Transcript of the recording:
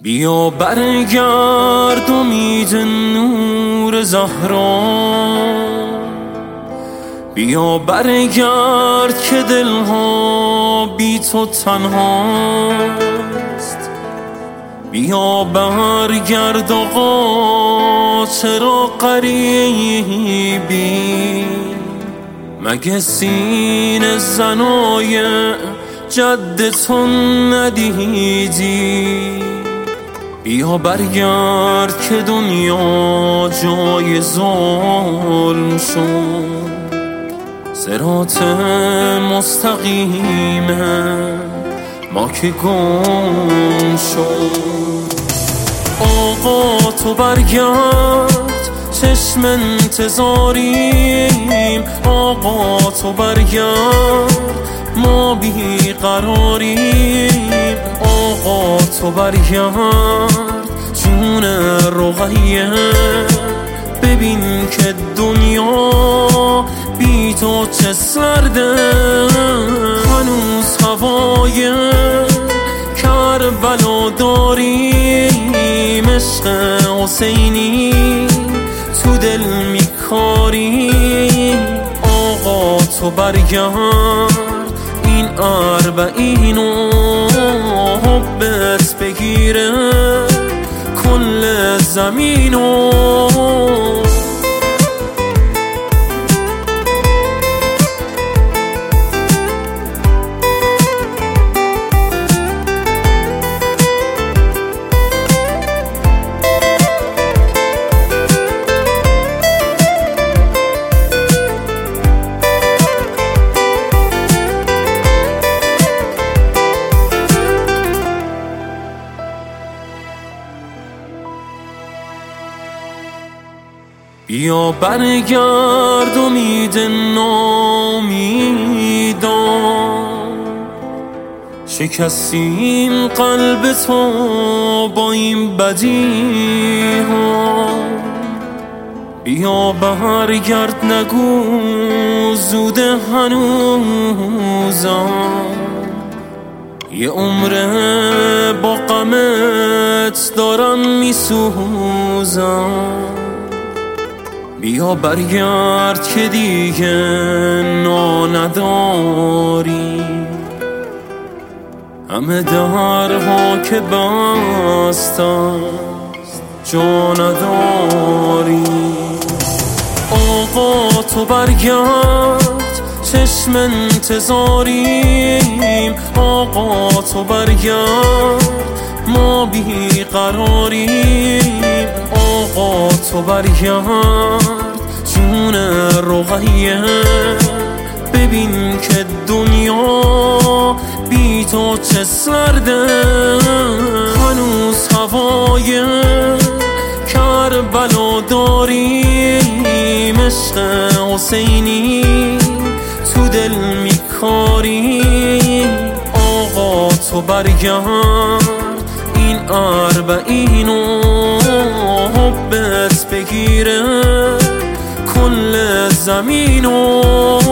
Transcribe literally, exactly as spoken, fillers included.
بیا برگرد امید نور زهرا، بیا برگرد که دلها بی تو تنهاست. بیا برگرد آقا چرا غریبی، مگه سینه زنای جد تو ندیدی؟ بیا برگرد که دنیا جای ظلم شد، صراط مستقیمه ما که گم شد. آقا تو برگرد چشم انتظاریم، آقا تو برگرد ما بی قراریم. آقا تو برگرد جون رقیه، ببین که دنیا بی تو چه سرده. هنوز هوای کربلا داریم، عشق حسینی تو دل میکاری. آقا تو برگرد این اربعینو حبت بگیره کل زمینو. بیا برگرد امید نامیدان، شکستیم قلب تو با این بدی ها. بیا برگرد نگو زوده هنوزم، یه عمره با غمت دارم میسوزم. بیا برگرد که دیگه نا نداری، همه درها که بست است جا نداری. آقا تو برگرد چشم انتظاریم، آقا تو برگرد ما بی قراریم. آقا تو برگرد جون رقیه، ببین که دنیا بی تو چه سرده. هنوز هوای کربلا داریم، عشق حسینی تو دل میکاری. آقا تو برگرد این اربعینو حبت بگیره کل زمینو.